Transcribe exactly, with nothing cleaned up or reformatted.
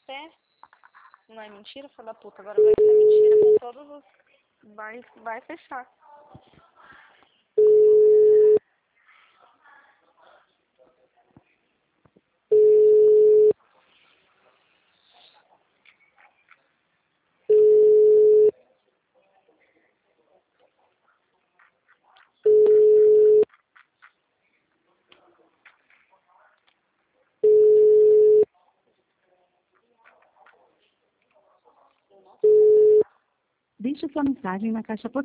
É. Não é mentira, filha da puta. Agora vai ser mentira com todos os... Vai, vai fechar. Deixe sua mensagem na caixa postal.